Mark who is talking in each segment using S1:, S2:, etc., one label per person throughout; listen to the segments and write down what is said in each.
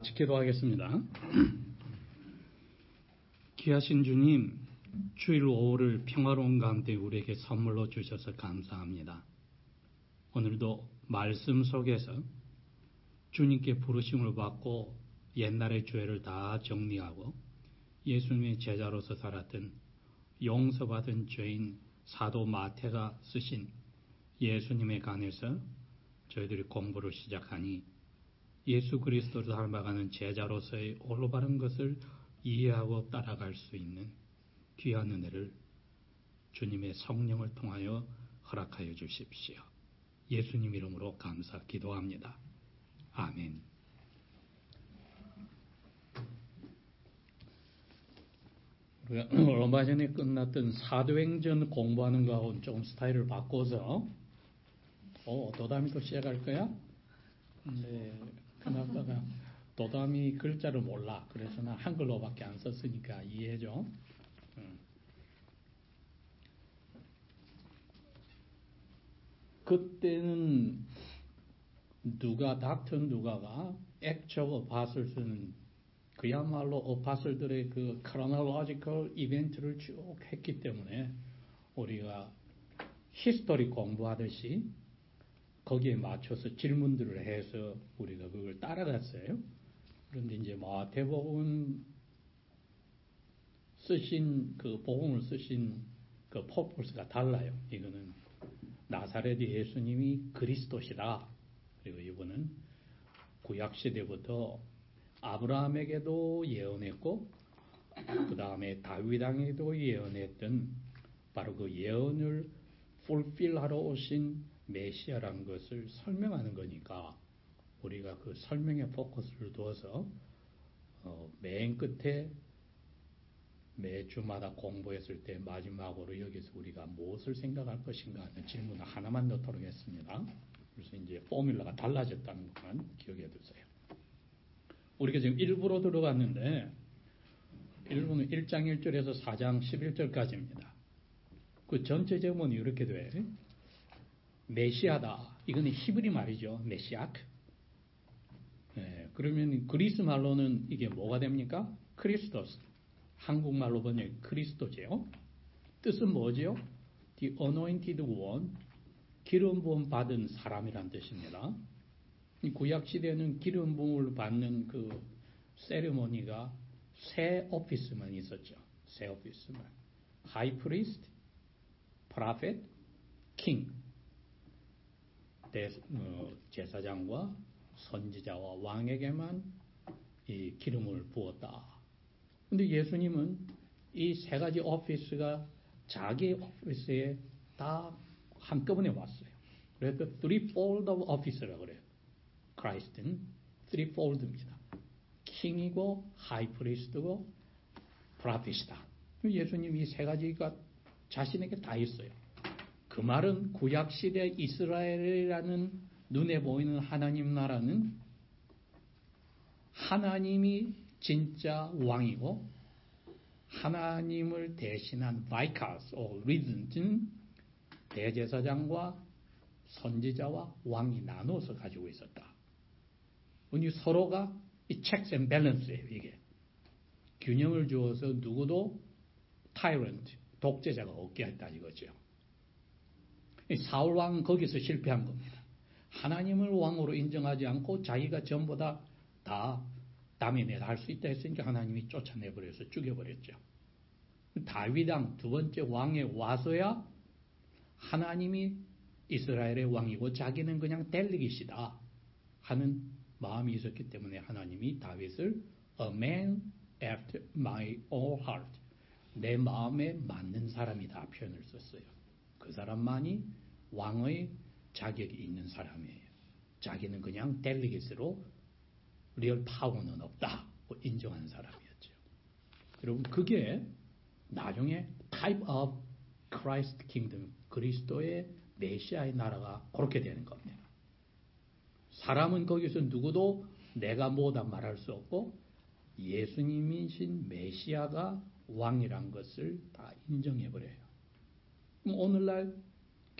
S1: 기도하겠습니다. 귀하신 주님, 주일 오후를 평화로운 가운데 우리에게 선물로 주셔서 감사합니다. 오늘도 말씀 속에서 주님께 부르심을 받고 옛날의 죄를 다 정리하고 예수님의 제자로서 살았던 용서받은 죄인 사도 마태가 쓰신 예수님에 관해서 저희들이 공부를 시작하니 예수 그리스도를 닮아가는 제자로서의 올바른 것을 이해하고 따라갈 수 있는 귀한 은혜를 주님의 성령을 통하여 허락하여 주십시오. 예수님 이름으로 감사 기도합니다. 아멘. 우리가 얼마 전에 끝났던 사도행전 공부하는 거하고는 조금 스타일을 바꿔서 도담이 또 시작할 거야? 네. 그나저나 도담이 글자를 몰라. 그래서 나 한글로밖에 안 썼으니까 이해해줘. 그때는 닥터 누가가 액트 오브 어파슬스는 그야말로 어파슬들의 그 크로놀로지컬 이벤트를 쭉 했기 때문에 우리가 히스토리 공부하듯이 거기에 맞춰서 질문들을 해서 우리가 그걸 따라갔어요. 그런데 이제 마태복음 쓰신 그 복음을 쓰신 그 퍼포스가 달라요. 이거는 나사렛 예수님이 그리스도시다. 그리고 이거는 구약 시대부터 아브라함에게도 예언했고 그 다음에 다윗왕에게도 예언했던 바로 그 예언을 풀필하러 오신 메시아라는 것을 설명하는 거니까 우리가 그 설명에 포커스를 두어서 맨 끝에 매주마다 공부했을 때 마지막으로 여기서 우리가 무엇을 생각할 것인가 하는 질문 하나만 넣도록 했습니다. 그래서 이제 포뮬러가 달라졌다는 것만 기억해 두세요. 우리가 지금 1부로 들어갔는데 1부는 1장 1절에서 4장 11절까지입니다. 그 전체 제목은 이렇게 돼. 메시아다. 이거는 히브리 말이죠. 메시아크. 네, 그러면 그리스 말로는 이게 뭐가 됩니까? 크리스토스. 한국말로 번역 그리스도제요. 뜻은 뭐죠? The anointed one. 기름 부음 받은 사람이란 뜻입니다. 구약 시대는 기름 부음을 받는 그 세리머니가 세 오피스만 있었죠. 세 오피스만. 하이 프리스트, 프로페트, 킹. 제사장과 선지자와 왕에게만 이 기름을 부었다. 근데 예수님은 이 세 가지 오피스가 자기 오피스에 다 한꺼번에 왔어요. 그래서 threefold of office라고 그래요. 크라이스트는 threefold입니다. 킹이고 하이프리스트고 프라핏이다. 예수님이 이 세 가지가 자신에게 다 있어요. 그 말은 구약시대 이스라엘이라는 눈에 보이는 하나님 나라는 하나님이 진짜 왕이고 하나님을 대신한 바이카스, 리든은 대제사장과 선지자와 왕이 나눠서 가지고 있었다. 서로가 이 checks and balance예요. 이게 균형을 주어서 누구도 타이런트, 독재자가 없게 했다 이거죠. 사울 왕은 거기서 실패한 겁니다. 하나님을 왕으로 인정하지 않고 자기가 전부 다 남의 내다 할 수 있다 했으니까 하나님이 쫓아내버려서 죽여버렸죠. 다윗 왕 두 번째 왕에 와서야 하나님이 이스라엘의 왕이고 자기는 그냥 델리깃이다 하는 마음이 있었기 때문에 하나님이 다윗을 A man after my own heart, 내 마음에 맞는 사람이다 표현을 썼어요. 그 사람만이 왕의 자격이 있는 사람이에요. 자기는 그냥 델리깃으로 리얼 파워는 없다 인정한 사람이었죠. 여러분 그게 나중에 type of Christ kingdom, 그리스도의 메시아의 나라가 그렇게 되는 겁니다. 사람은 거기서 누구도 내가 뭐다 말할 수 없고 예수님이신 메시아가 왕이란 것을 다 인정해버려요. 그럼 오늘날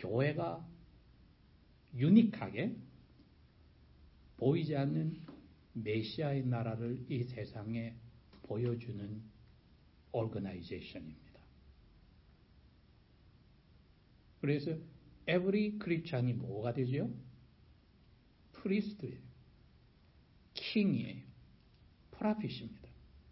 S1: 교회가 유니크하게 보이지 않는 메시아의 나라를 이 세상에 보여주는 오르거나이제이션입니다. 그래서 every 크리스찬이 뭐가 되죠? 프리스트예요. 킹이에요. 프라핏입니다.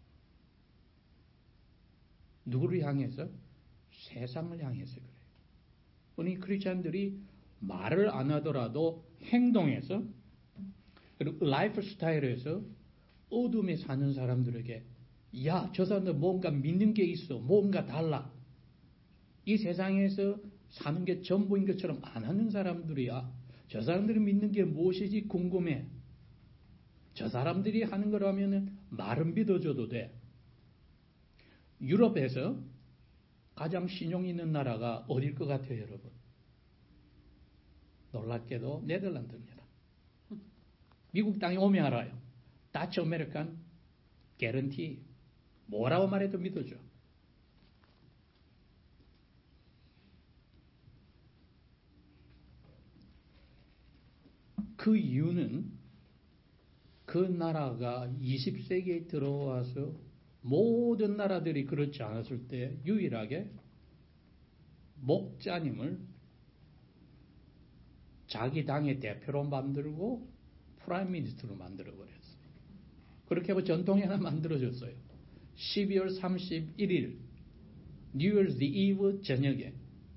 S1: 누구를 향해서? 세상을 향해서 그래요. 우리 크리스찬들이 말을 안 하더라도 행동에서 그리고 라이프 스타일에서 어둠에 사는 사람들에게 야, 저 사람들 뭔가 믿는 게 있어. 뭔가 달라. 이 세상에서 사는 게 전부인 것처럼 안 하는 사람들이야. 저 사람들이 믿는 게 무엇이지 궁금해. 저 사람들이 하는 거라면 말은 믿어줘도 돼. 유럽에서 가장 신용 있는 나라가 어딜 것 같아요, 여러분? 놀랍게도 네덜란드입니다. 미국 땅에 오면 알아요. 다치 아메리칸 개런티 뭐라고 말해도 믿어줘. 그 이유는 그 나라가 20세기에 들어와서 모든 나라들이 그렇지 않았을 때 유일하게 목자님을 자기 당의 대표로 만들고 프라임 미니스터로 만들어버렸어요. 그렇게 하고 전통이 하나 만들어졌어요. 12월 31일 New Year's Eve 저녁에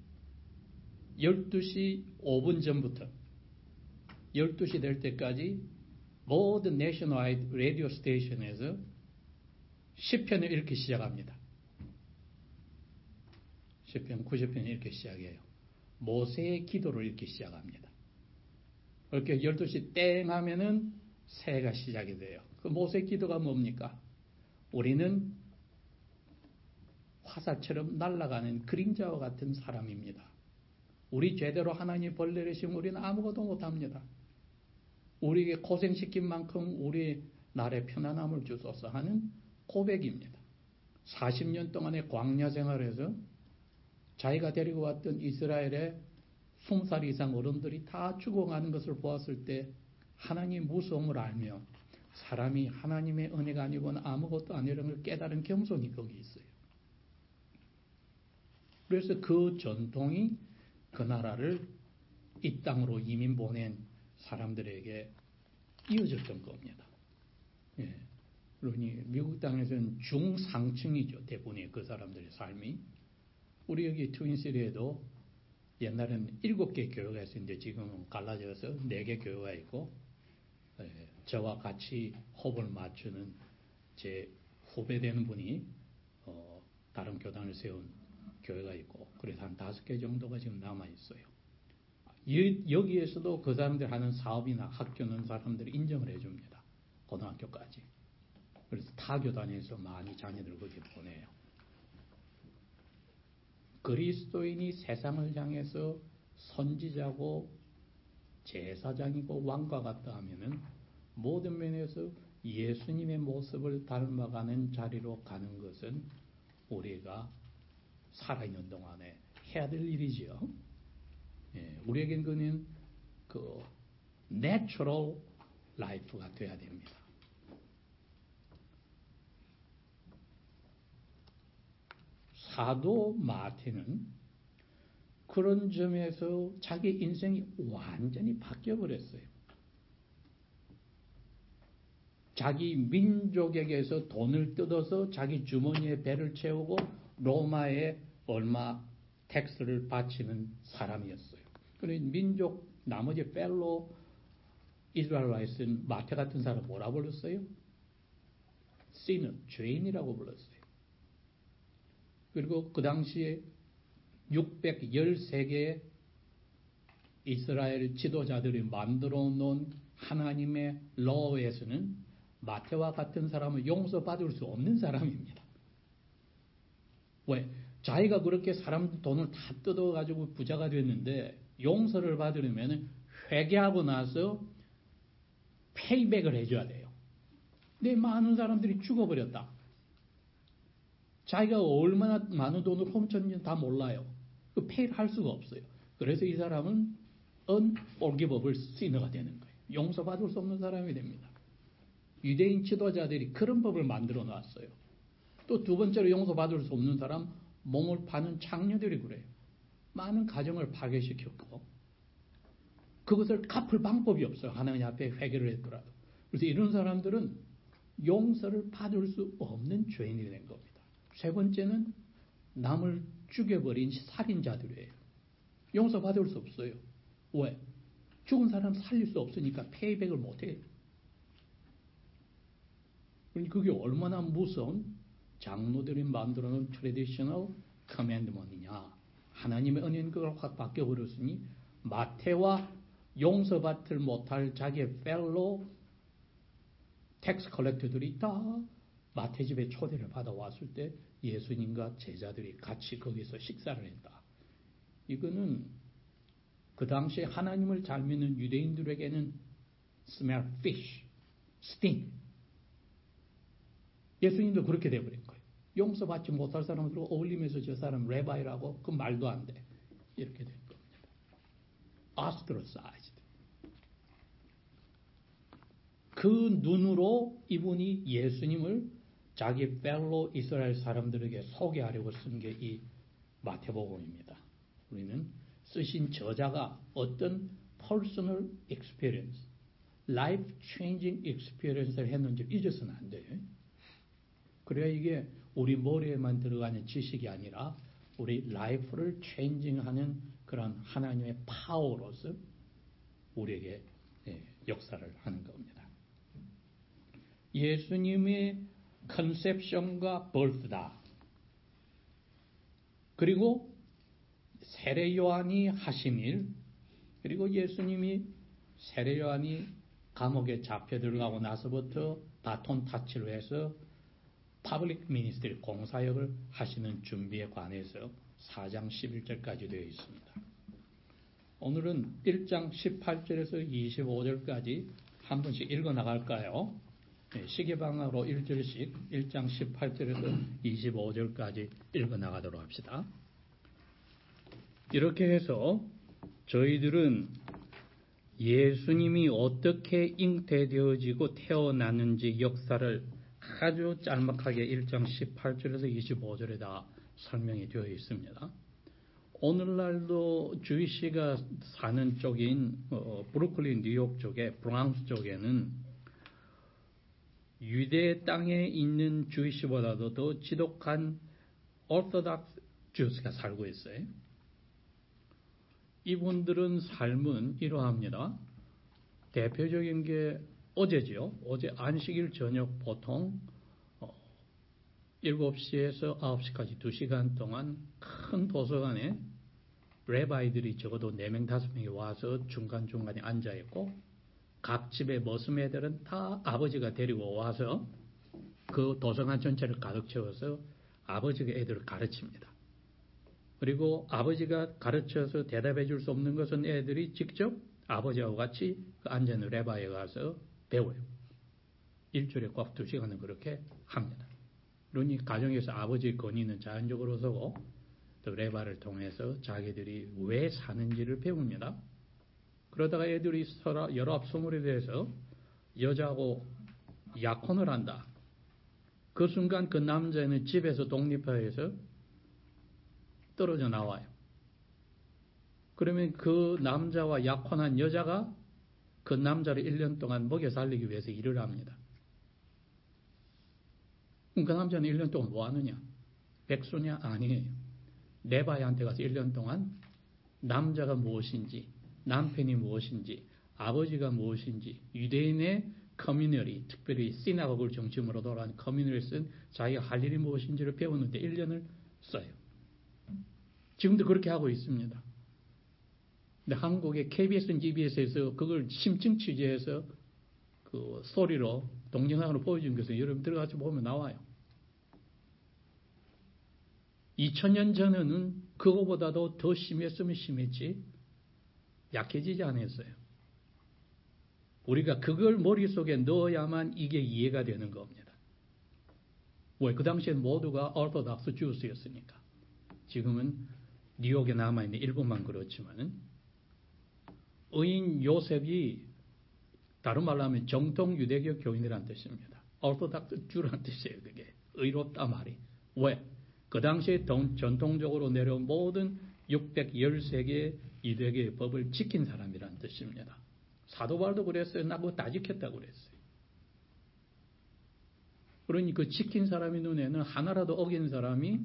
S1: 12시 5분 전부터 12시 될 때까지 모든 내셔널 라디오 스테이션에서 시편을 읽기 시작합니다. 시편 90편 읽기 시작해요. 모세의 기도를 읽기 시작합니다. 그렇게 12시 땡 하면은 새해가 시작이 돼요. 그 모세의 기도가 뭡니까? 우리는 화살처럼 날아가는 그림자와 같은 사람입니다. 우리 죄대로 하나님 벌 내리시면 우리는 아무것도 못합니다. 우리에게 고생시킨 만큼 우리 날에 편안함을 주소서 하는 고백입니다. 40년 동안의 광야 생활에서 자기가 데리고 왔던 이스라엘의 20살 이상 어른들이 다 죽어가는 것을 보았을 때 하나님의 무서움을 알며 사람이 하나님의 은혜가 아니고는 아무것도 아니라는 걸 깨달은 겸손이 거기 있어요. 그래서 그 전통이 그 나라를 이 땅으로 이민 보낸 사람들에게 이어졌던 겁니다. 예. 그러니 미국 땅에서는 중상층이죠. 대부분의 그 사람들의 삶이. 우리 여기 트윈시티에도 옛날에는 7개 교회가 있었는데 지금은 갈라져서 4개 교회가 있고 저와 같이 호흡을 맞추는 제 후배 되는 분이 다른 교단을 세운 교회가 있고 그래서 한 5개 정도가 지금 남아있어요. 여기에서도 그 사람들 하는 사업이나 학교는 사람들이 인정을 해줍니다. 고등학교까지. 그래서 타 교단에서 많이 자녀들 거기 보내요. 그리스도인이 세상을 향해서 선지자고 제사장이고 왕과 같다 하면은 모든 면에서 예수님의 모습을 닮아가는 자리로 가는 것은 우리가 살아있는 동안에 해야 될 일이죠. 예, 우리에겐 그는 그 내추럴 라이프가 돼야 됩니다. 사도 마태는 그런 점에서 자기 인생이 완전히 바뀌어버렸어요. 자기 민족에게서 돈을 뜯어서 자기 주머니에 배를 채우고 로마에 얼마 텍스를 바치는 사람이었어요. 그러니 민족 나머지 펠로 이스라엘라이트는 마태 같은 사람 뭐라 불렀어요? 시너, 죄인이라고 불렀어요. 그리고 그 당시에 613개의 이스라엘 지도자들이 만들어 놓은 하나님의 러에서는 마태와 같은 사람은 용서받을 수 없는 사람입니다. 왜? 자기가 그렇게 사람들 돈을 다 뜯어가지고 부자가 됐는데 용서를 받으려면 회개하고 나서 페이백을 해줘야 돼요. 근데 많은 사람들이 죽어버렸다. 자기가 얼마나 많은 돈을 훔쳤는지 다 몰라요. 그 페이를 할 수가 없어요. 그래서 이 사람은 unforgivable sinner가 되는 거예요. 용서받을 수 없는 사람이 됩니다. 유대인 지도자들이 그런 법을 만들어 놨어요. 또 두 번째로 용서받을 수 없는 사람, 몸을 파는 창녀들이 그래요. 많은 가정을 파괴시켰고 그것을 갚을 방법이 없어요. 하나님 앞에 회개를 했더라도. 그래서 이런 사람들은 용서를 받을 수 없는 죄인이 된 겁니다. 세 번째는 남을 죽여버린 살인자들이에요. 용서받을 수 없어요. 왜? 죽은 사람 살릴 수 없으니까 페이백을 못해요. 그게 얼마나 무서운 장로들이 만들어놓은 트래디셔널 커맨드먼트냐. 하나님의 은혜는 그걸 확 바뀌어버렸으니 마태와 용서받을 못할 자기의 펠로 텍스 컬렉터들이 다 마태 집에 초대를 받아왔을 때 예수님과 제자들이 같이 거기서 식사를 했다. 이거는 그 당시에 하나님을 잘 믿는 유대인들에게는 smell fish, sting. 예수님도 그렇게 돼버린 거예요. 용서받지 못할 사람들과 어울리면서 저 사람 레바이라고 그 말도 안 돼. 이렇게 된 겁니다. ostracized. 그 눈으로 이분이 예수님을 자기 펠로 이스라엘 사람들에게 소개하려고 쓴 게 이 마태복음입니다. 우리는 쓰신 저자가 어떤 personal experience, life changing experience를 했는지 잊어서는 안 돼요. 그래야 이게 우리 머리에만 들어가는 지식이 아니라 우리 라이프를 체인징하는 그런 하나님의 파워로서 우리에게 역사를 하는 겁니다. 예수님의 컨셉션과 birth다. 그리고 세례 요한이 하신 일, 그리고 예수님이 세례 요한이 감옥에 잡혀 들어가고 나서부터 바톤 타치를 해서 퍼블릭 미니스트리 공사역을 하시는 준비에 관해서 4장 11절까지 되어 있습니다. 오늘은 1장 18절에서 25절까지 한 번씩 읽어 나갈까요? 시계방으로 1절씩 1장 18절에서 25절까지 읽어 나가도록 합시다. 이렇게 해서 저희들은 예수님이 어떻게 잉태되어지고 태어났는지 역사를 아주 짤막하게 1장 18절에서 25절에 다 설명이 되어 있습니다. 오늘날도 주이시가 사는 쪽인 브루클린 뉴욕 쪽에 브랑스 쪽에는 유대 땅에 있는 주이시보다도 더 지독한 오르토독스 주스가 살고 있어요. 이분들은 삶은 이러합니다. 대표적인 게 어제지요. 어제 안식일 저녁 보통 7시에서 9시까지 2시간 동안 큰 도서관에 레바이들이 적어도 4명, 5명이 와서 중간중간에 앉아있고 각 집의 머슴애들은 다 아버지가 데리고 와서 그 도서관 전체를 가득 채워서 아버지가 애들을 가르칩니다. 그리고 아버지가 가르쳐서 대답해 줄 수 없는 것은 애들이 직접 아버지하고 같이 그 앉아있는 레바이에 가서 배워요. 일주일에 꼭 2시간은 그렇게 합니다. 그러니 가정에서 아버지의 권위는 자연적으로 서고 또 레바를 통해서 자기들이 왜 사는지를 배웁니다. 그러다가 애들이 서로 여러 합성물에 대해서 여자하고 약혼을 한다. 그 순간 그 남자는 집에서 독립해서 떨어져 나와요. 그러면 그 남자와 약혼한 여자가 그 남자를 1년 동안 먹여 살리기 위해서 일을 합니다. 그럼 그 남자는 1년 동안 뭐 하느냐? 백수냐? 아니에요. 레바이한테 가서 1년 동안 남자가 무엇인지, 남편이 무엇인지, 아버지가 무엇인지, 유대인의 커뮤니티, 특별히 시나고그를 중심으로 돌아가는 커뮤니티를 쓴 자기가 할 일이 무엇인지를 배우는데 1년을 써요. 지금도 그렇게 하고 있습니다. 근데 한국의 KBS, GBS에서 그걸 심층 취재해서 그 소리로 동영상으로 보여준 것을 여러분 들어가서 보면 나와요. 2000년 전에는 그거보다도 더 심했으면 심했지 약해지지 않았어요. 우리가 그걸 머릿속에 넣어야만 이게 이해가 되는 겁니다. 왜? 그 당시엔 모두가 오르토독스 주스였으니까. 지금은 뉴욕에 남아있는 일본만 그렇지만 의인 요셉이 다른 말로 하면 정통 유대교 교인이란 뜻입니다. orthodox Jew란 뜻이에요. 그게 의롭다 말이. 왜? 그 당시에 전통적으로 내려온 모든 613개의 유대교의 법을 지킨 사람이란 뜻입니다. 사도 바울도 그랬어요. 나 그거 다 지켰다고 그랬어요. 그러니 그 지킨 사람의 눈에는 하나라도 어긴 사람이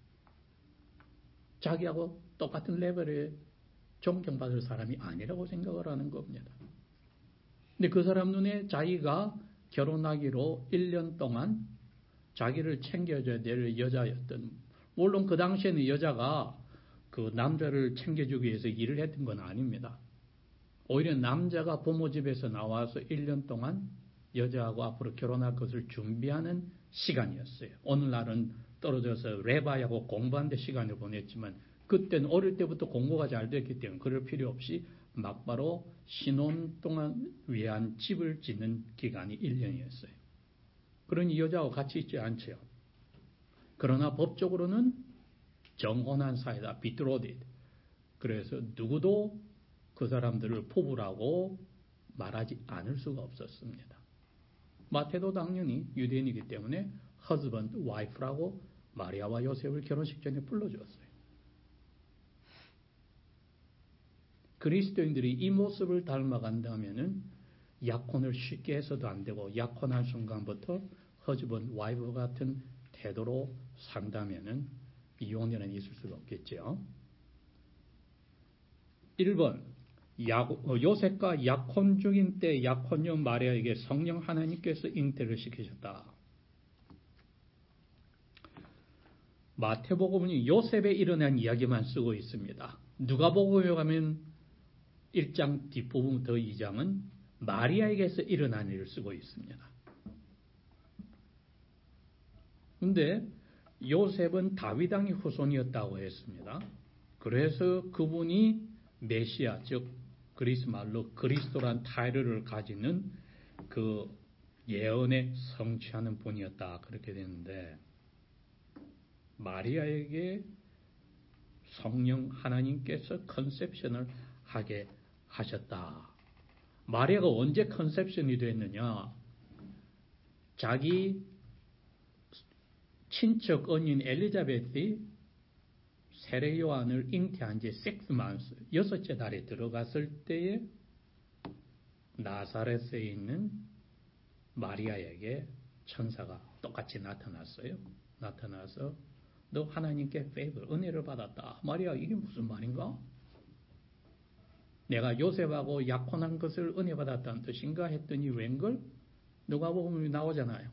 S1: 자기하고 똑같은 레벨의 존경받을 사람이 아니라고 생각을 하는 겁니다. 근데 그 사람 눈에 자기가 결혼하기로 1년 동안 자기를 챙겨줘야 될 여자였던, 물론 그 당시에는 여자가 그 남자를 챙겨주기 위해서 일을 했던 건 아닙니다. 오히려 남자가 부모 집에서 나와서 1년 동안 여자하고 앞으로 결혼할 것을 준비하는 시간이었어요. 오늘날은 떨어져서 레바하고 공부하는 데 시간을 보냈지만 그때는 어릴 때부터 공부가 잘 됐기 때문에 그럴 필요 없이 막바로 신혼 동안 위한 집을 짓는 기간이 1년이었어요. 그러니 여자하고 같이 있지 않죠. 그러나 법적으로는 정혼한 사이다. betrothed. 그래서 누구도 그 사람들을 부부라고 말하지 않을 수가 없었습니다. 마태도 당연히 유대인이기 때문에 husband, wife라고 마리아와 요셉을 결혼식 전에 불러주었어요. 그리스도인들이 이 모습을 닮아간다면은 약혼을 쉽게 해서도 안 되고 약혼한 순간부터 husband, wife 같은 태도로 산다면은 이혼에는 있을 수가 없겠죠. 1번 요셉과 약혼 중인 때 약혼녀 마리아에게 성령 하나님께서 잉태를 시키셨다. 마태복음은 요셉에 일어난 이야기만 쓰고 있습니다. 누가복음에 가면 1장 뒷부분부터 2장은 마리아에게서 일어난 일을 쓰고 있습니다. 그런데 요셉은 다윗 왕의 후손이었다고 했습니다. 그래서 그분이 메시아, 즉 그리스 말로 그리스도란 타이틀을 가지는 그 예언에 성취하는 분이었다. 그렇게 되는데 마리아에게 성령 하나님께서 컨셉션을 하게 하셨다. 마리아가 언제 컨셉션이 됐느냐? 자기 친척 언니인 엘리자베스이 세례 요한을 잉태한 지 6months, 6째 달에 들어갔을 때에 나사렛에 있는 마리아에게 천사가 똑같이 나타났어요. 나타나서 너 하나님께 favor, 은혜를 받았다. 마리아, 이게 무슨 말인가? 내가 요셉하고 약혼한 것을 은혜 받았다는 뜻인가 했더니 웬걸? 누가복음에 나오잖아요.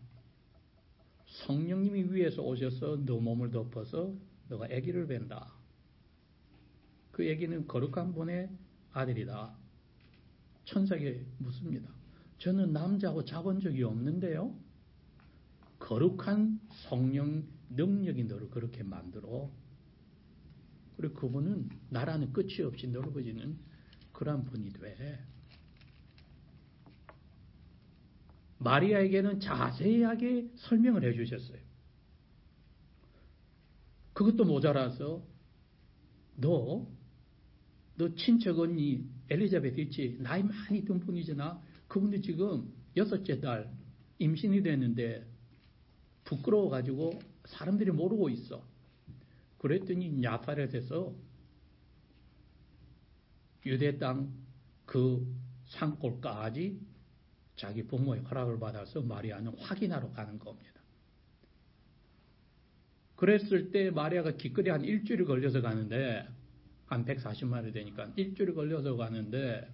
S1: 성령님이 위에서 오셔서 너 몸을 덮어서 너가 아기를 뵌다. 그 아기는 거룩한 분의 아들이다. 천사에게 묻습니다. 저는 남자하고 자본 적이 없는데요. 거룩한 성령 능력이 너를 그렇게 만들어. 그리고 그분은 나라는 끝이 없이 넓어지는 그런 분이 돼. 마리아에게는 자세하게 설명을 해주셨어요. 그것도 모자라서 너 친척 언니 엘리자베스 있지? 나이 많이 든 분이잖아. 그분도 지금 6째 달 임신이 됐는데 부끄러워가지고 사람들이 모르고 있어. 그랬더니 나사렛에서 유대 땅 그 산골까지 자기 부모의 허락을 받아서 마리아는 확인하러 가는 겁니다. 그랬을 때 마리아가 기껏이 한 일주일이 걸려서 가는데 한 140마일이 되니까 일주일이 걸려서 가는데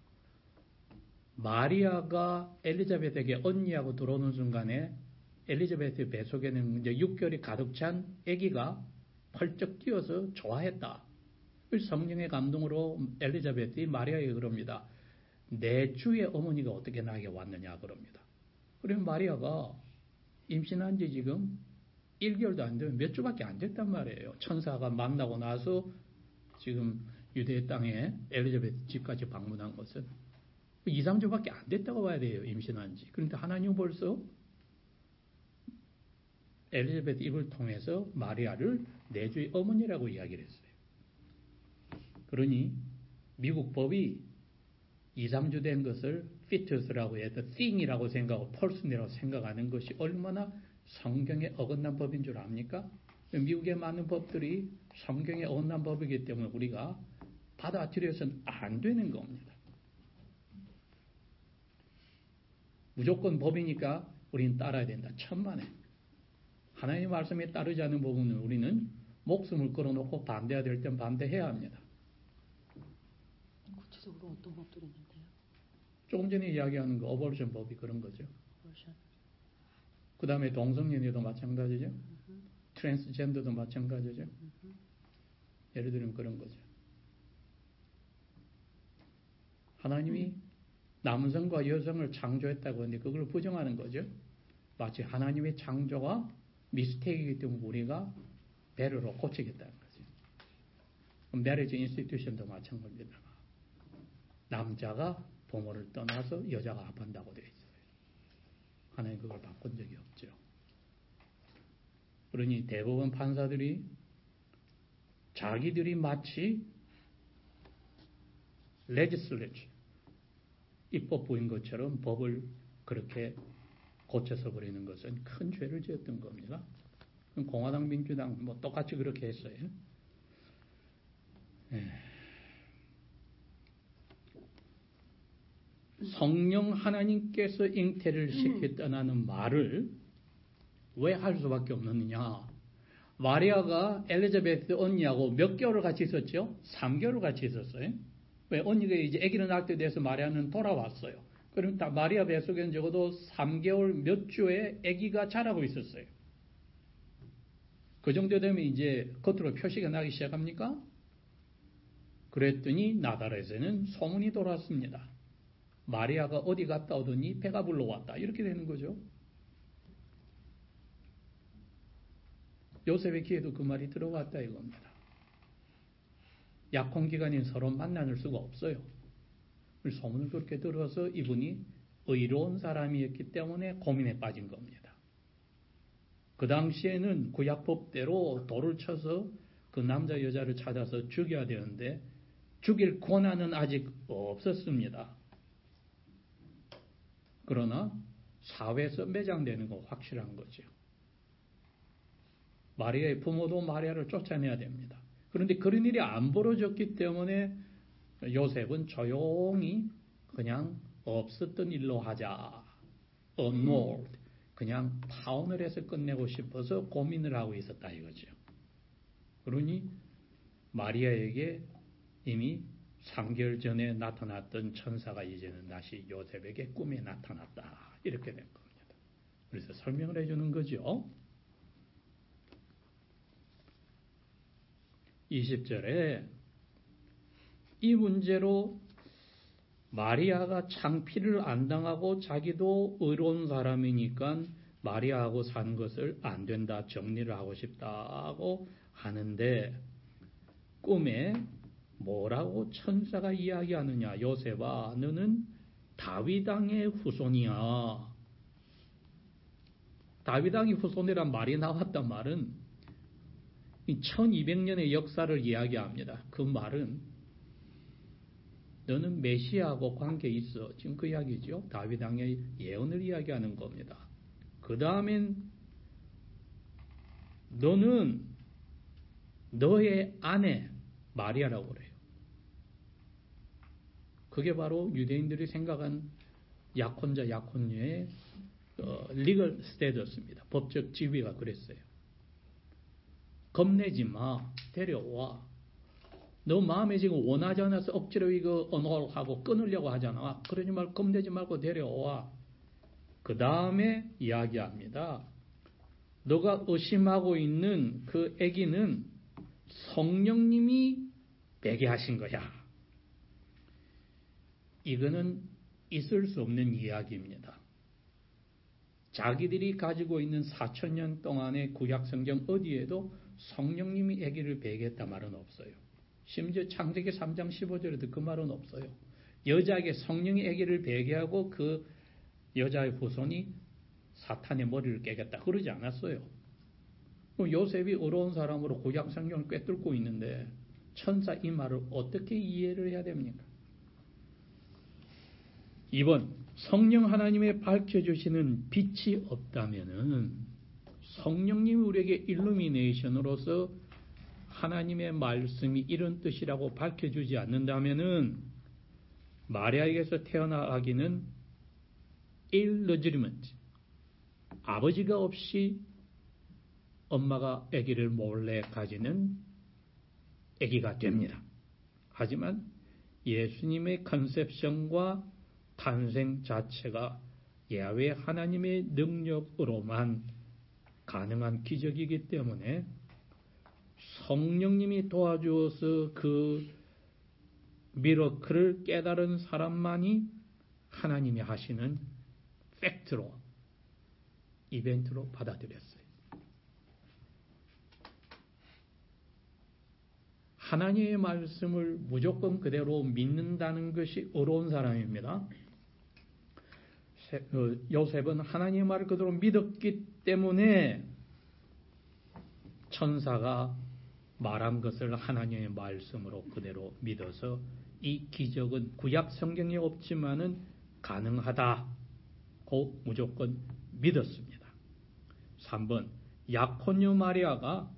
S1: 마리아가 엘리자베스에게 언니하고 들어오는 순간에 엘리자베스 뱃속에는 이제 6개월이 가득 찬 아기가 펄쩍 뛰어서 좋아했다. 성령의 감동으로 엘리자베스이 마리아에게 그럽니다. 내 주의 어머니가 어떻게 나에게 왔느냐 그럽니다. 그러면 마리아가 임신한 지 지금 1개월도 안 되면 몇 주밖에 안 됐단 말이에요. 천사가 만나고 나서 지금 유대 땅에 엘리자베스 집까지 방문한 것은 2, 3주밖에 안 됐다고 봐야 돼요. 임신한 지. 그런데 하나님은 벌써 엘리자베스 입을 통해서 마리아를 내 주의 어머니라고 이야기를 했어요. 그러니 미국 법이 2, 3주 된 것을 fetus라고 해서 thing이라고 생각하고 person이라고 생각하는 것이 얼마나 성경에 어긋난 법인 줄 압니까? 미국의 많은 법들이 성경에 어긋난 법이기 때문에 우리가 받아들여서는 안 되는 겁니다. 무조건 법이니까 우리는 따라야 된다. 천만에. 하나님의 말씀에 따르지 않는 부분은 우리는 목숨을 걸어놓고 반대해야 될 땐 반대해야 합니다.
S2: 구체적으로 어떤 법들이 있는데요?
S1: 조금 전에 이야기하는 거 어버션 법이 그런 거죠.
S2: 어버션.
S1: 그 다음에 동성연애도 마찬가지죠. 트랜스젠더도 마찬가지죠. 예를 들면 그런 거죠. 하나님이 남성과 여성을 창조했다고 하는데 그걸 부정하는 거죠. 마치 하나님의 창조가 미스테이크이기 때문에 우리가 배려로 고치겠다는 거죠. 메리지 인스티튜션도 마찬가지입니다. 남자가 부모를 떠나서 여자가 합한다고 되어 있어요. 하나님 그걸 바꾼 적이 없죠. 그러니 대법원 판사들이 자기들이 마치 레지슬레이처 입법부인 것처럼 법을 그렇게 고쳐서 버리는 것은 큰 죄를 지었던 겁니다. 공화당, 민주당 뭐 똑같이 그렇게 했어요. 성령 하나님께서 잉태를 시켰다는 말을 왜 할 수밖에 없느냐? 마리아가 엘리자베스 언니하고 몇 개월을 같이 있었죠? 3개월을 같이 있었어요. 왜? 언니가 이제 아기를 낳을 때 돼서 마리아는 돌아왔어요. 그럼 마리아 뱃속에는 적어도 3개월 몇 주에 아기가 자라고 있었어요. 그 정도 되면 이제 겉으로 표시가 나기 시작합니까? 그랬더니 나다렛에는 소문이 돌았습니다. 마리아가 어디 갔다 오더니 배가 불러왔다. 이렇게 되는 거죠. 요셉의 귀에도 그 말이 들어왔다 이겁니다. 약혼기간인 서로 만날 수가 없어요. 소문을 그렇게 들어서 이분이 의로운 사람이었기 때문에 고민에 빠진 겁니다. 그 당시에는 구약법대로 돌을 쳐서 그 남자 여자를 찾아서 죽여야 되는데 죽일 권한은 아직 없었습니다. 그러나 사회에서 매장되는 건 확실한 거죠. 마리아의 부모도 마리아를 쫓아내야 됩니다. 그런데 그런 일이 안 벌어졌기 때문에 요셉은 조용히 그냥 없었던 일로 하자. annulled. 그냥 파혼을 해서 끝내고 싶어서 고민을 하고 있었다 이거죠. 그러니 마리아에게 이미 3개월 전에 나타났던 천사가 이제는 다시 요셉에게 꿈에 나타났다. 이렇게 된 겁니다. 그래서 설명을 해주는 거죠. 20절에 이 문제로 마리아가 창피를 안 당하고 자기도 의로운 사람이니까 마리아하고 사는 것을 안 된다, 정리를 하고 싶다고 하는데 꿈에 뭐라고 천사가 이야기하느냐. 요셉아, 너는 다윗 왕의 후손이야. 다윗 왕의 후손이란 말이 나왔단 말은 1200년의 역사를 이야기합니다. 그 말은 너는 메시아하고 관계 있어. 지금 그 이야기죠. 다윗 왕의 예언을 이야기하는 겁니다. 그 다음엔 너는 너의 아내 마리아라고 그래요. 그게 바로 유대인들이 생각한 약혼자, 약혼녀의 리걸 스테이터스입니다. 법적 지위가 그랬어요. 겁내지 마. 데려와. 너 마음에 지금 원하지 않아서 억지로 이거 언홀하고 끊으려고 하잖아. 그러지 말고 겁내지 말고 데려와. 그 다음에 이야기합니다. 너가 의심하고 있는 그 아기는 성령님이 베게 하신 거야. 이거는 있을 수 없는 이야기입니다. 자기들이 가지고 있는 4000년 동안의 구약성경 어디에도 성령님이 아기를 베게 했다 말은 없어요. 심지어 창세기 3장 15절에도 그 말은 없어요. 여자에게 성령이 아기를 베게 하고 그 여자의 후손이 사탄의 머리를 깨겠다 그러지 않았어요. 요셉이 어려운 사람으로 구약성경을 꿰뚫고 있는데 천사 이 말을 어떻게 이해를 해야 됩니까? 2번, 성령 하나님의 밝혀주시는 빛이 없다면은 성령님이 우리에게 일루미네이션으로서 하나님의 말씀이 이런 뜻이라고 밝혀주지 않는다면은 마리아에게서 태어나기는 illegitimate, 아버지가 없이 엄마가 아기를 몰래 가지는 아기가 됩니다. 하지만 예수님의 컨셉션과 탄생 자체가 야훼 하나님의 능력으로만 가능한 기적이기 때문에 성령님이 도와주어서 그 미러클을 깨달은 사람만이 하나님이 하시는 팩트로, 이벤트로 받아들였어요. 하나님의 말씀을 무조건 그대로 믿는다는 것이 어려운 사람입니다. 요셉은 하나님의 말을 그대로 믿었기 때문에 천사가 말한 것을 하나님의 말씀으로 그대로 믿어서 이 기적은 구약 성경에 없지만은 가능하다고 무조건 믿었습니다. 3번, 약혼녀 마리아가,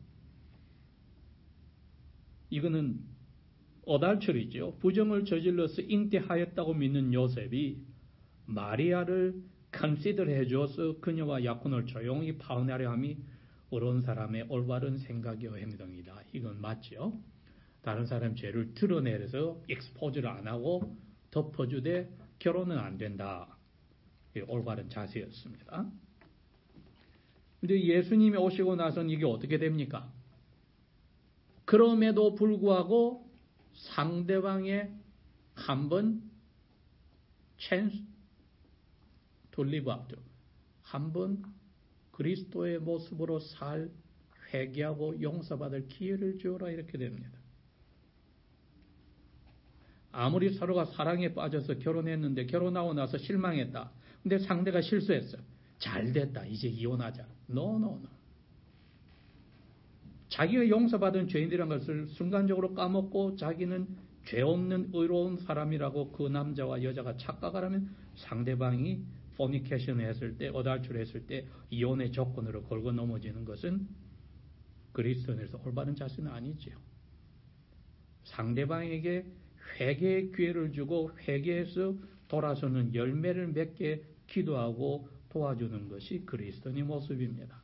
S1: 이거는 어달처리죠. 부정을 저질러서 잉태하였다고 믿는 요셉이 마리아를 컨시더 해줘서 그녀와 약혼을 조용히 파혼하려 함이 어려운 사람의 올바른 생각이어 행동이다. 이건 맞죠. 다른 사람 죄를 드러내서 익스포즈를 안 하고 덮어주되 결혼은 안 된다. 이게 올바른 자세였습니다. 근데 예수님이 오시고 나서는 이게 어떻게 됩니까? 그럼에도 불구하고 상대방의 한번 찬스 돌리브 앞도 한번 그리스도의 모습으로 살 회개하고 용서받을 기회를 주어라 이렇게 됩니다. 아무리 서로가 사랑에 빠져서 결혼했는데 결혼하고 나서 실망했다. 근데 상대가 실수했어. 잘 됐다. 이제 이혼하자. No. 자기가 용서받은 죄인이라는 것을 순간적으로 까먹고 자기는 죄 없는 의로운 사람이라고 그 남자와 여자가 착각하라면 상대방이 포니케이션 했을 때, 어달출했을 때 이혼의 조건으로 걸고 넘어지는 것은 그리스도인에서 올바른 자세는 아니지요. 상대방에게 회개의 기회를 주고 회개해서 돌아서는 열매를 맺게 기도하고 도와주는 것이 그리스도인의 모습입니다.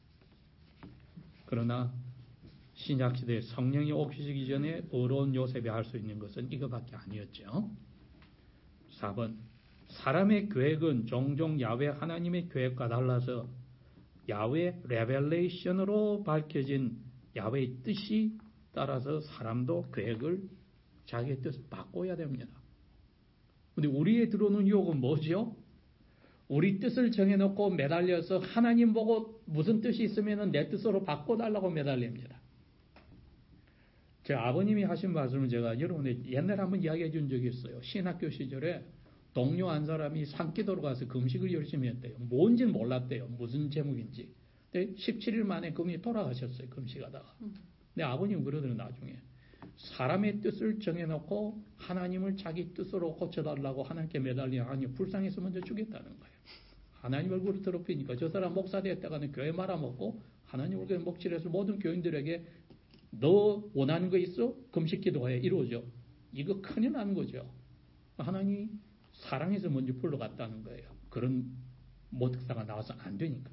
S1: 그러나 신약시대에 성령이 오시기 전에 어려운 요셉이 할 수 있는 것은 이거밖에 아니었죠. 4번, 사람의 계획은 종종 야훼 하나님의 계획과 달라서 야훼 레벨레이션으로 밝혀진 야훼의 뜻이 따라서 사람도 계획을 자기의 뜻을 바꿔야 됩니다. 근데 우리의 들어오는 유혹은 뭐죠? 우리 뜻을 정해놓고 매달려서 하나님 보고 무슨 뜻이 있으면 내 뜻으로 바꿔달라고 매달립니다. 제 아버님이 하신 말씀을 제가 여러분의 옛날에 한번 이야기해 준 적이 있어요. 신학교 시절에 동료 한 사람이 산기도로 가서 금식을 열심히 했대요. 뭔지는 몰랐대요. 무슨 제목인지. 근데 17일 만에 그분이 돌아가셨어요. 금식하다가. 근데 아버님 그러더라고요. 나중에. 사람의 뜻을 정해놓고 하나님을 자기 뜻으로 고쳐달라고 하나님께 매달리면 하나님 불쌍해서 먼저 주겠다는 거예요. 하나님 얼굴을 더럽히니까 저 사람 목사 되었다가는 교회 말아먹고 하나님 얼굴에 먹칠해서 모든 교인들에게 너 원하는 거 있어? 금식 기도해. 이러죠. 이거 큰일 나는 거죠. 하나님이 사랑해서 먼저 불러갔다는 거예요. 그런 모특사가 나와서 안 되니까.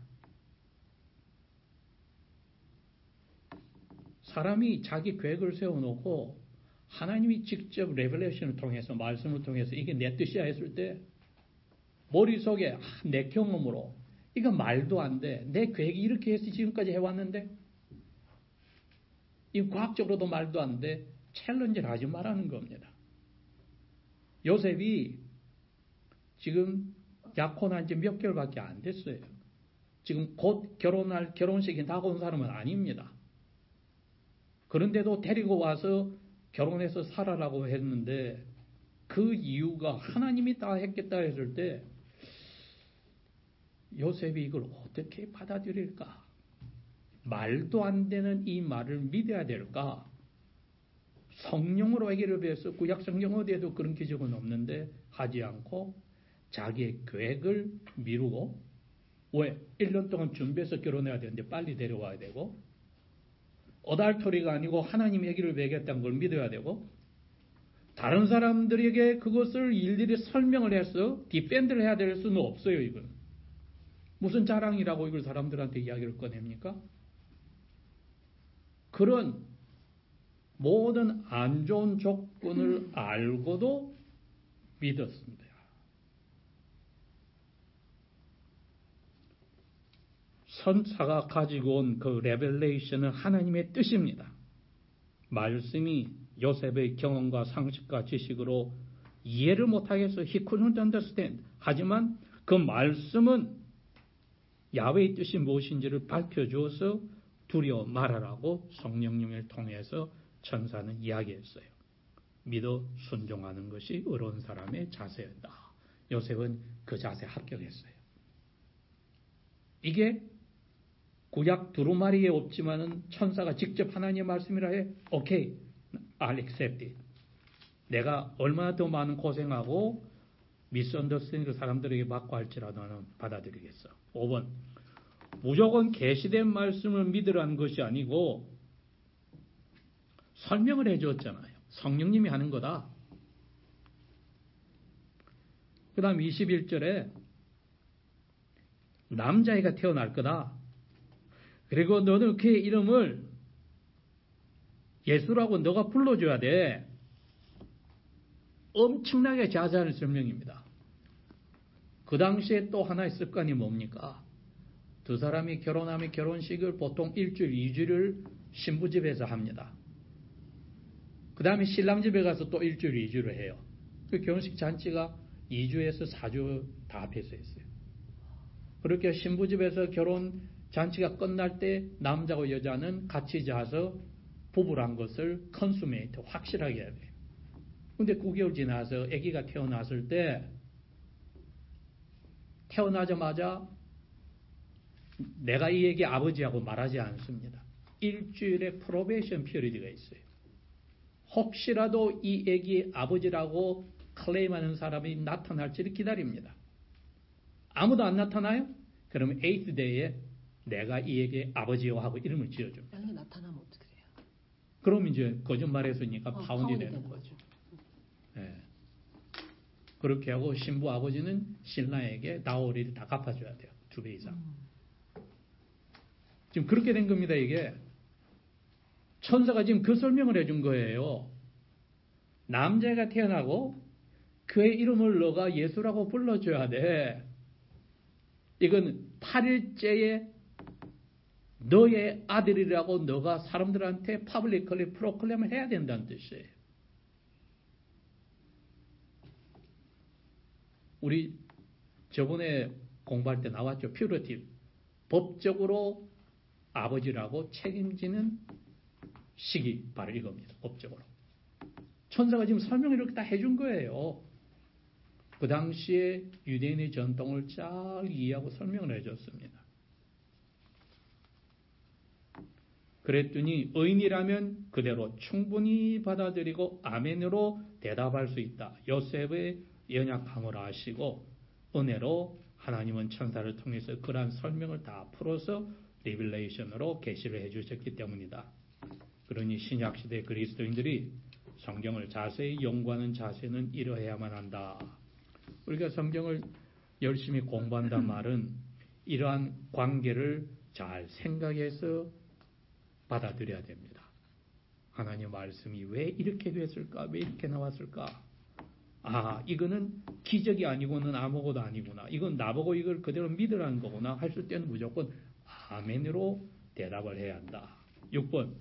S1: 사람이 자기 계획을 세워놓고 하나님이 직접 레벨레이션을 통해서 말씀을 통해서 이게 내 뜻이야 했을 때 머릿속에 내 경험으로 이거 말도 안 돼. 내 계획이 이렇게 해서 지금까지 해왔는데 이 과학적으로도 말도 안 돼. 챌린지를 하지 말라는 겁니다. 요셉이 지금 약혼한 지 몇 개월밖에 안 됐어요. 지금 곧 결혼할 결혼식이 다가온 사람은 아닙니다. 그런데도 데리고 와서 결혼해서 살아라고 했는데 그 이유가 하나님이 다 했겠다 했을 때 요셉이 이걸 어떻게 받아들일까? 말도 안 되는 이 말을 믿어야 될까? 성령으로 회개를 배워서 구약 성경 어디에도 그런 기적은 없는데 하지 않고 자기의 계획을 미루고, 왜? 1년 동안 준비해서 결혼해야 되는데 빨리 데려와야 되고, 어달토리가 아니고 하나님이 아기를 먹였다는 걸 믿어야 되고, 다른 사람들에게 그것을 일일이 설명을 해서 디펜드를 해야 될 수는 없어요. 이건 무슨 자랑이라고 이걸 사람들한테 이야기를 꺼냅니까? 그런 모든 안 좋은 조건을 알고도 믿었습니다. 선사가 가지고 온 그 레벨레이션은 하나님의 뜻입니다. 말씀이 요셉의 경험과 상식과 지식으로 이해를 못하겠어. He couldn't understand. 하지만 그 말씀은 야훼의 뜻이 무엇인지를 밝혀주어서 두려워 말하라고 성령님을 통해서 천사는 이야기했어요. 믿어 순종하는 것이 의로운 사람의 자세였다. 요셉은 그 자세에 합격했어요. 이게 구약 두루마리에 없지만은 천사가 직접 하나님의 말씀이라 해. 오케이, I'll accept it. 내가 얼마나 더 많은 고생하고 미스언더스탠딩을 사람들에게 받고 할지라도 나는 받아들이겠어. 5번. 무조건 계시된 말씀을 믿으라는 것이 아니고 설명을 해주었잖아요. 성령님이 하는 거다. 그 다음 21절에 남자애가 태어날 거다. 그리고 너는 그의 이름을 예수라고 너가 불러줘야 돼. 엄청나게 자세한 설명입니다. 그 당시에 또 하나의 습관이 뭡니까? 두 사람이 결혼하면 결혼식을 보통 1주일, 2주를 신부집에서 합니다. 그 다음에 신랑집에 가서 또 1주일, 2주를 해요. 그 결혼식 잔치가 2주에서 4주 다 합해서 했어요. 그렇게 신부집에서 결혼 잔치가 끝날 때 남자와 여자는 같이 자서 부부란 것을 컨수메이트 확실하게 해야 돼요. 근데 9개월 지나서 아기가 태어났을 때 태어나자마자 내가 이 애기 아버지하고 말하지 않습니다. 일주일의 프로베이션 피리드가 있어요. 혹시라도 이 애기의 아버지라고 클레임하는 사람이 나타날지를 기다립니다. 아무도 안 나타나요? 그러면 8th day에 내가 이 애기의 아버지요 하고 이름을 지어줍니다.
S2: 만약에 나타나면 어떻게 돼요?
S1: 그럼 이제 거짓말했으니까 파운이 되는 거죠. 네. 그렇게 하고 신부 아버지는 신랑에게 나오리를 다 갚아줘야 돼요. 2배 이상. 지금 그렇게 된 겁니다. 이게 천사가 지금 그 설명을 해준 거예요. 남자가 태어나고 그의 이름을 너가 예수라고 불러줘야 돼. 이건 8일째에 너의 아들이라고 너가 사람들한테 파블리컬리 프로클레임을 해야 된다는 뜻이에요. 우리 저번에 공부할 때 나왔죠. 퓨러티브. 법적으로 아버지라고 책임지는 시기 바로 이겁니다. 법적으로. 천사가 지금 설명을 이렇게 다 해준 거예요. 그 당시에 유대인의 전통을 잘 이해하고 설명을 해줬습니다. 그랬더니 의인이라면 그대로 충분히 받아들이고 아멘으로 대답할 수 있다. 요셉의 연약함을 아시고 은혜로 하나님은 천사를 통해서 그러한 설명을 다 풀어서 리빌레이션으로 계시를 해주셨기 때문이다. 그러니 신약시대 그리스도인들이 성경을 자세히 연구하는 자세는 이러해야만 한다. 우리가 성경을 열심히 공부한다는 말은 이러한 관계를 잘 생각해서 받아들여야 됩니다. 하나님 말씀이 왜 이렇게 됐을까? 왜 이렇게 나왔을까? 아, 이거는 기적이 아니고는 아무것도 아니구나. 이건 나보고 이걸 그대로 믿으라는 거구나. 했을 때는 무조건 아멘으로 대답을 해야 한다. 6번.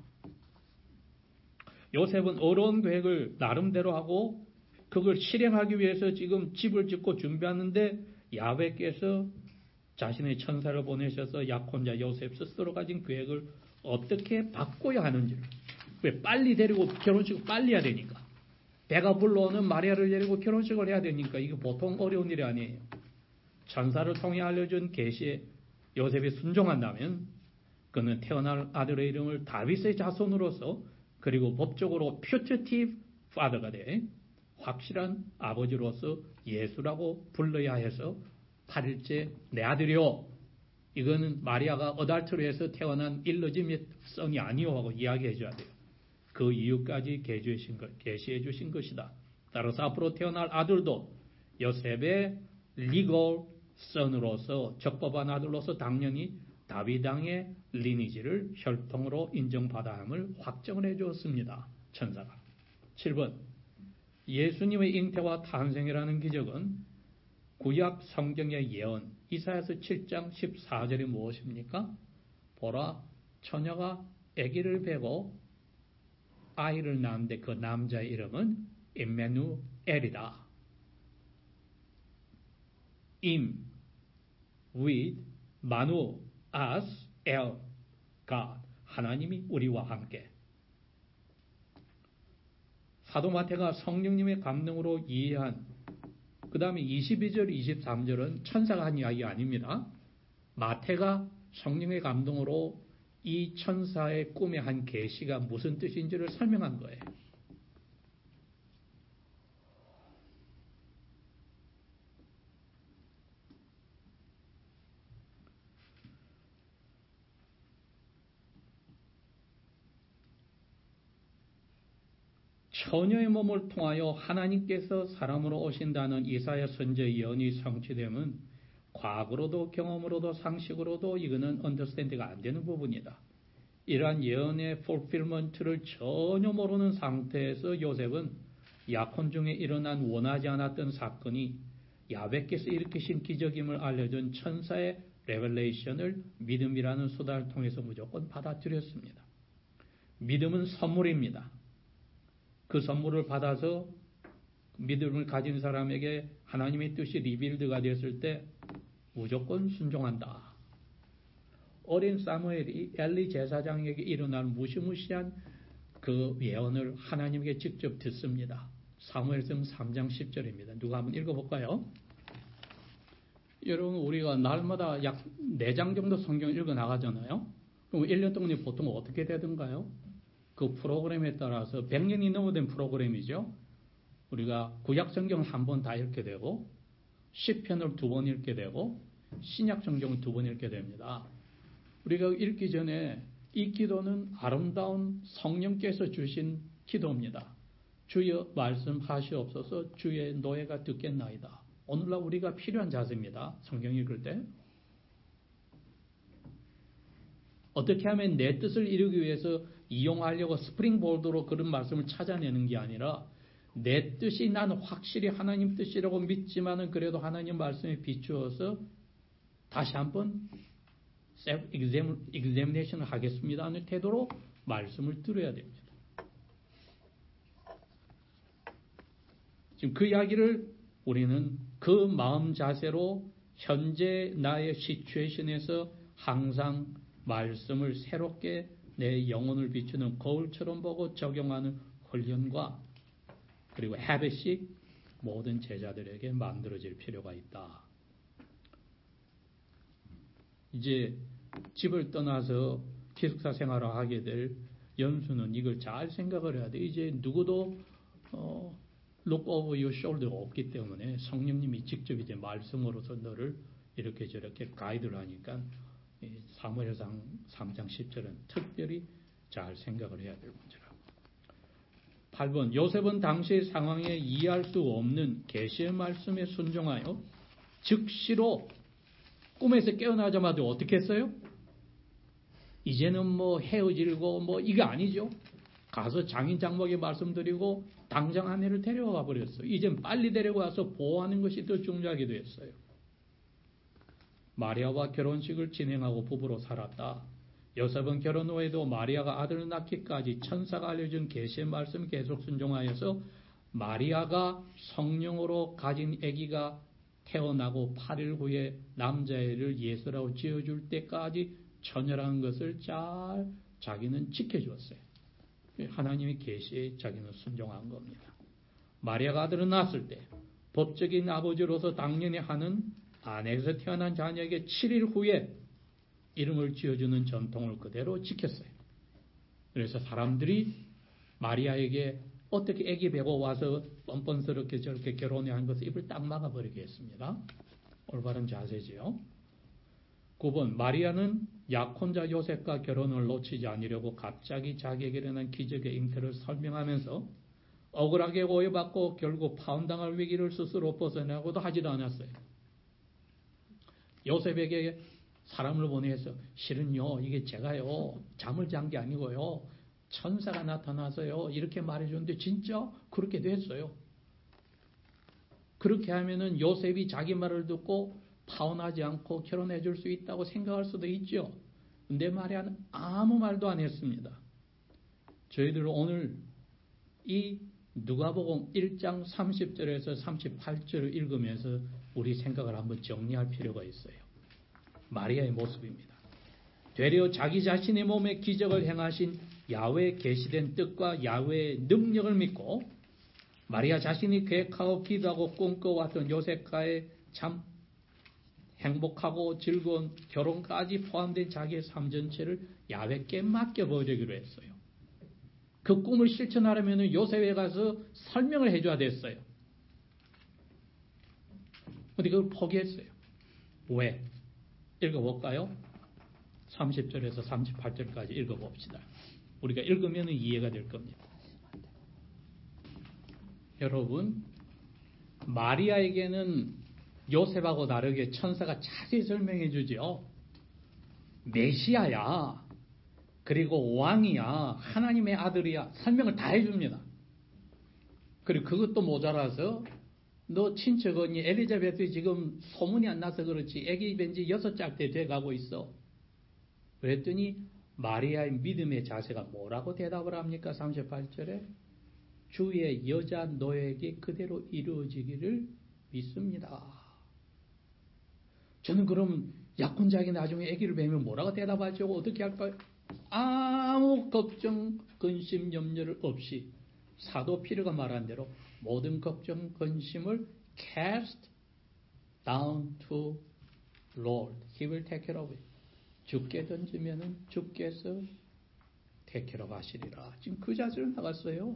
S1: 요셉은 어려운 계획을 나름대로 하고 그걸 실행하기 위해서 지금 집을 짓고 준비하는데 야훼께서 자신의 천사를 보내셔서 약혼자 요셉 스스로 가진 계획을 어떻게 바꿔야 하는지를. 왜? 빨리 데리고 결혼식을 빨리 해야 되니까. 배가 불러오는 마리아를 데리고 결혼식을 해야 되니까 이게 보통 어려운 일이 아니에요. 천사를 통해 알려준 계시에 요셉이 순종한다면 그는 태어날 아들의 이름을 다윗의 자손으로서 그리고 법적으로 putative father가 돼 확실한 아버지로서 예수라고 불러야 해서 8일째 내 아들이요. 이거는 마리아가 어달트로에서 태어난 일러짐의 선이 아니오 하고 이야기해 줘야 돼요. 그 이유까지 계시해 주신 것이다. 따라서 앞으로 태어날 아들도 요셉의 리걸 선으로서 적법한 아들로서 당연히 다윗 왕의 리니지를 혈통으로 인정받아야 함을 확정을 해 주었습니다. 천사가. 7번 예수님의 잉태와 탄생이라는 기적은 구약 성경의 예언 이사야서 7장 14절이 무엇입니까? 보라 처녀가 아기를 베고 아이를 낳는데 그 남자의 이름은 임마누엘이다. 임 with 마누 as el God 하나님이 우리와 함께. 사도 마태가 성령님의 감동으로 이해한 그 다음에 22절 23절은 천사가 한 이야기 아닙니다. 마태가 성령의 감동으로 이 천사의 꿈의 한 계시가 무슨 뜻인지를 설명한 거예요. 처녀의 몸을 통하여 하나님께서 사람으로 오신다는 이사야 선지 예언이 성취되면 과거로도 경험으로도 상식으로도 이거는 언더스탠드가 안 되는 부분이다. 이러한 예언의 fulfillment를 전혀 모르는 상태에서 요셉은 약혼 중에 일어난 원하지 않았던 사건이 야훼께서 일으키신 기적임을 알려준 천사의 레벨레이션을 믿음이라는 수단을 통해서 무조건 받아들였습니다. 믿음은 선물입니다. 그 선물을 받아서 믿음을 가진 사람에게 하나님의 뜻이 리빌드가 되었을 때 무조건 순종한다. 어린 사무엘이 엘리 제사장에게 일어날 무시무시한 그 예언을 하나님에게 직접 듣습니다. 사무엘상 3장 10절입니다. 누가 한번 읽어볼까요? 여러분 우리가 날마다 약 4장 정도 성경을 읽어 나가잖아요. 그럼 1년 동안에 보통 어떻게 되던가요? 그 프로그램에 따라서 100년이 넘어된 프로그램이죠. 우리가 구약 성경을 한 번 다 읽게 되고 시편을 2번 읽게 되고 신약 성경을 2번 읽게 됩니다. 우리가 읽기 전에 이 기도는 아름다운 성령께서 주신 기도입니다. 주여 말씀하시옵소서 주의 노예가 듣겠나이다. 오늘날 우리가 필요한 자세입니다. 성경 읽을 때. 어떻게 하면 내 뜻을 이루기 위해서 이용하려고 스프링보드로 그런 말씀을 찾아내는 게 아니라 내 뜻이 나는 확실히 하나님 뜻이라고 믿지만은 그래도 하나님 말씀에 비추어서 다시 한번 셀프-examination을 하겠습니다 하는 태도로 말씀을 들어야 됩니다. 지금 그 이야기를 우리는 그 마음 자세로 현재 나의 시츄에이션에서 항상 말씀을 새롭게 내 영혼을 비추는 거울처럼 보고 적용하는 훈련과 그리고 해뱃이 모든 제자들에게 만들어질 필요가 있다. 이제 집을 떠나서 기숙사 생활을 하게 될 연수는 이걸 잘 생각을 해야 돼. 이제 누구도 look over your shoulder가 없기 때문에 성령님이 직접 이제 말씀으로서 너를 이렇게 저렇게 가이드를 하니까 사무엘상 3장 10절은 특별히 잘 생각을 해야 될 문제라고. 8번 요셉은 당시의 상황에 이해할 수 없는 계시의 말씀에 순종하여 즉시로 꿈에서 깨어나자마자 어떻게 했어요? 이제는 뭐 헤어지고 이게 아니죠. 가서 장인 장모에게 말씀드리고 당장 아내를 데려가 버렸어요. 이젠 빨리 데려가서 보호하는 것이 더 중요하게 됐어요. 마리아와 결혼식을 진행하고 부부로 살았다. 요셉은 결혼 후에도 마리아가 아들을 낳기까지 천사가 알려준 계시의 말씀 계속 순종하여서 마리아가 성령으로 가진 아기가 태어나고 8일 후에 남자애를 예수라고 지어줄 때까지 처녀라는 것을 잘 자기는 지켜주었어요. 하나님의 계시에 자기는 순종한 겁니다. 마리아가 아들을 낳았을 때 법적인 아버지로서 당연히 하는 아내에서 태어난 자녀에게 7일 후에 이름을 지어주는 전통을 그대로 지켰어요. 그래서 사람들이 마리아에게 어떻게 아기 배고 와서 뻔뻔스럽게 저렇게 결혼해 한 것을 입을 딱 막아버리겠습니다. 올바른 자세지요. 9번 마리아는 약혼자 요셉과 결혼을 놓치지 않으려고 갑자기 자기에게 일어난 기적의 잉태를 설명하면서 억울하게 오해받고 결국 파혼당할 위기를 스스로 벗어나고도 하지도 않았어요. 요셉에게 사람을 보내서 실은요 이게 제가요 잠을 잔 게 아니고요 천사가 나타나서요 이렇게 말해줬는데 진짜 그렇게 됐어요. 그렇게 하면은 요셉이 자기 말을 듣고 파혼하지 않고 결혼해 줄 수 있다고 생각할 수도 있죠. 근데 마리아는 아무 말도 안 했습니다. 저희들 오늘 이 누가복음 1장 30절에서 38절을 읽으면서 우리 생각을 한번 정리할 필요가 있어요. 마리아의 모습입니다. 되려 자기 자신의 몸에 기적을 행하신 야훼의 계시된 뜻과 야훼의 능력을 믿고 마리아 자신이 계획하고 기도하고 꿈꿔왔던 요셉과의 참 행복하고 즐거운 결혼까지 포함된 자기의 삶 전체를 야훼께 맡겨버리기로 했어요. 그 꿈을 실천하려면 요셉에 가서 설명을 해줘야 됐어요. 근데 그걸 포기했어요. 왜? 읽어볼까요? 30절에서 38절까지 읽어봅시다. 우리가 읽으면 이해가 될 겁니다. 여러분, 마리아에게는 요셉하고 다르게 천사가 자세히 설명해 주죠. 메시아야. 그리고 왕이야. 하나님의 아들이야. 설명을 다 해줍니다. 그리고 그것도 모자라서 너 친척 언니 엘리자베스 지금 소문이 안 나서 그렇지 애기 뵌지 6짝째 돼가고 있어. 그랬더니 마리아의 믿음의 자세가 뭐라고 대답을 합니까? 38절에 주의 여자 너에게 그대로 이루어지기를 믿습니다. 저는 그럼 약혼자에게 나중에 아기를 뵈면 뭐라고 대답하죠? 어떻게 할까요? 아무 걱정, 근심, 염려를 없이 사도 피르가 말한 대로 모든 걱정, 근심을 cast down to Lord. He will take care of it. 주께 던지면은 주께서 take care of 하시리라. 지금 그 자세로 나갔어요.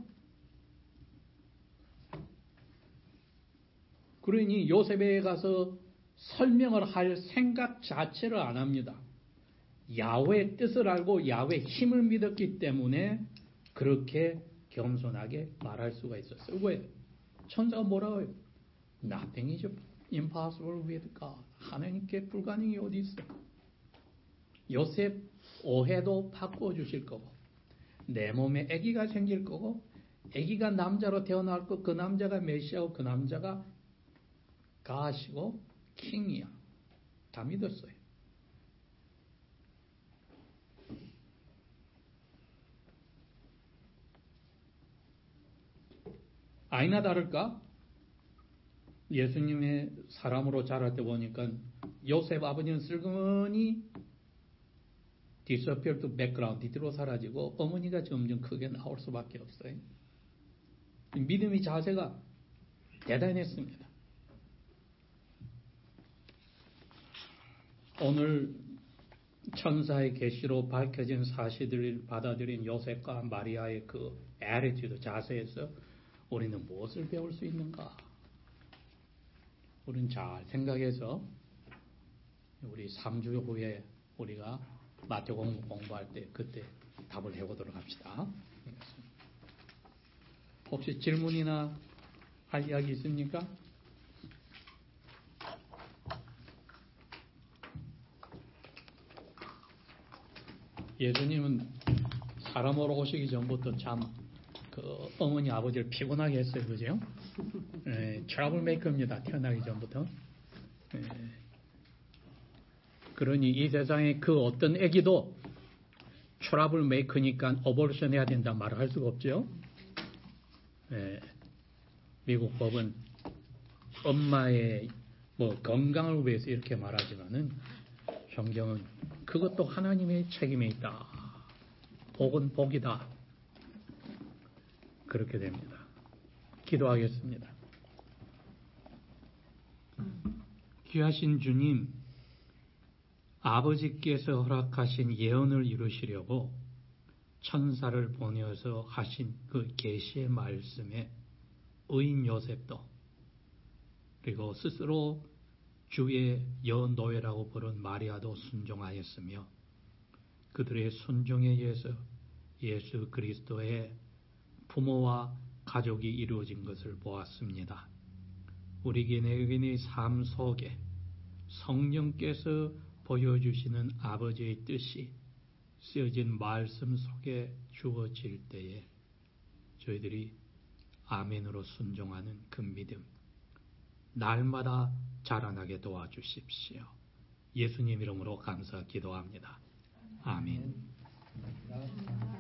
S1: 그러니 요셉에 가서 설명을 할 생각 자체를 안 합니다. 야훼의 뜻을 알고 야훼의 힘을 믿었기 때문에 그렇게 겸손하게 말할 수가 있었어요. 왜? 천사가 뭐라고 해요? Nothing is impossible with God. 하나님께 불가능이 어디 있어? 요셉 오해도 바꿔주실 거고 내 몸에 아기가 생길 거고 아기가 남자로 태어날 거 그 남자가 메시아고 그 남자가 가시고 킹이야. 다 믿었어요. 아니나 다를까? 예수님의 사람으로 자랄 때 보니까 요셉 아버지는 슬그머니 disappear to background, 뒤로 사라지고 어머니가 점점 크게 나올 수밖에 없어요. 믿음의 자세가 대단했습니다. 오늘 천사의 계시로 밝혀진 사실들을 받아들인 요셉과 마리아의 그 attitude, 자세에서 우리는 무엇을 배울 수 있는가? 우리는 잘 생각해서 우리 3주 후에 우리가 마태복음 공부할 때 그때 답을 해보도록 합시다. 혹시 질문이나 할 이야기 있습니까? 예수님은 사람으로 오시기 전부터 참 그 어머니 아버지를 피곤하게 했어요. 그죠? 트러블 메이커입니다. 태어나기 전부터. 그러니 이 세상에 그 어떤 애기도 트러블 메이커니까 어버션 해야 된다 말을 할 수가 없죠. 미국 법은 엄마의 건강을 위해서 이렇게 말하지만은 성경은 그것도 하나님의 책임에 있다. 복은 복이다. 그렇게 됩니다. 기도하겠습니다. 귀하신 주님, 아버지께서 허락하신 예언을 이루시려고 천사를 보내어서 하신 그 계시의 말씀에 의인 요셉도 그리고 스스로 주의 여노예라고 부른 마리아도 순종하였으며 그들의 순종에 의해서 예수 그리스도의 부모와 가족이 이루어진 것을 보았습니다. 우리 개개인의 삶 속에 성령께서 보여주시는 아버지의 뜻이 쓰여진 말씀 속에 주어질 때에 저희들이 아멘으로 순종하는 그 믿음 날마다 자라나게 도와주십시오. 예수님 이름으로 감사 기도합니다. 아멘.